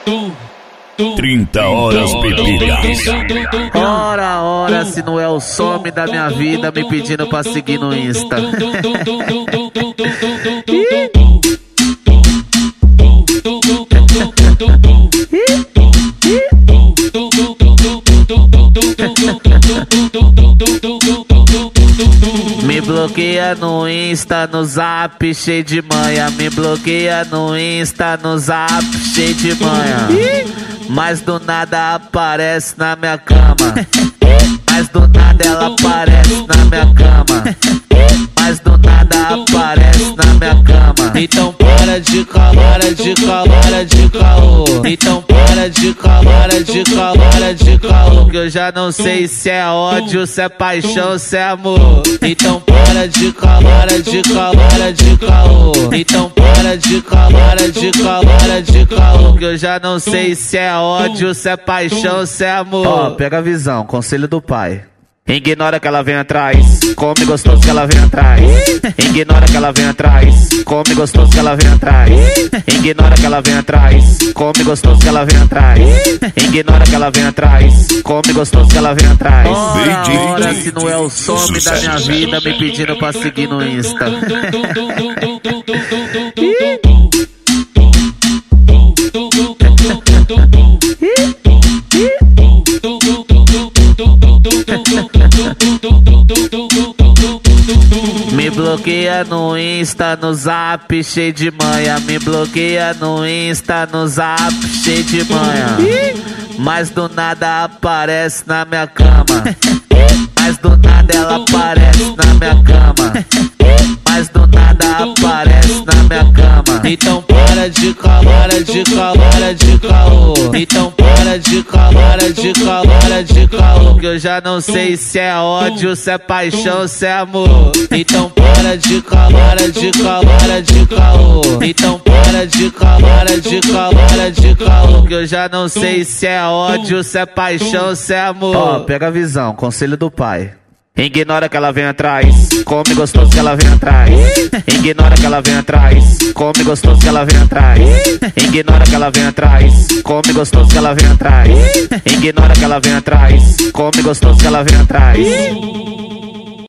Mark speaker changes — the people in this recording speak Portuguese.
Speaker 1: 30 horas bebidas.
Speaker 2: Ora, se não é o some da minha vida me pedindo pra seguir no Insta. Me bloqueia no Insta, no Zap, cheio de manha. Me bloqueia no Insta, no Zap, cheio de manha. Mas do nada aparece na minha cama. Mas do nada ela aparece na minha cama. Mas do nada aparece na minha cama. Então para de caô, para de caô, para de caô. Então para de caô, para de caô, para de caô. Que eu já não sei se é ódio, se é paixão, se é amor. Então para de caô, para de caô, para de caô. Então para de caô, para de caô, para de caô. Que eu já não sei se é ódio, se é paixão, se é amor. Ó, pega a visão, conselho do pai. Ignora que ela vem atrás, come gostoso que ela vem atrás. Ignora que ela vem atrás, come gostoso que ela vem atrás. Ignora que ela vem atrás, come gostoso que ela vem atrás. Ignora que ela vem atrás, come gostoso que ela vem atrás. Ora, se não é o some da minha vida me pedindo pra seguir no Insta. Me bloqueia no Insta, no Zap, cheio de manha. Me bloqueia no Insta, no Zap, cheio de manha. Mas do nada aparece na minha cama. Mas do nada ela aparece na minha cama. Mas do nada aparece na minha cama. Então para de caô, para de caô, para de caô. Então para de caô, para de caô, para de caô. Que eu já não sei se é ódio, se é paixão, se é amor. Então para de caô, para de caô, para de caô. Então para de caô, para de caô, para de caô. Que eu já não sei se é ódio, se é paixão, se é amor. Ó, pega a visão, conselho do pai. Ignora que ela vem atrás, come gostoso que ela vem atrás. Ignora que ela vem atrás, come gostoso que ela vem atrás. Ignora que ela vem atrás, come gostoso que ela vem atrás. Ignora que ela vem atrás, come gostoso que ela vem atrás.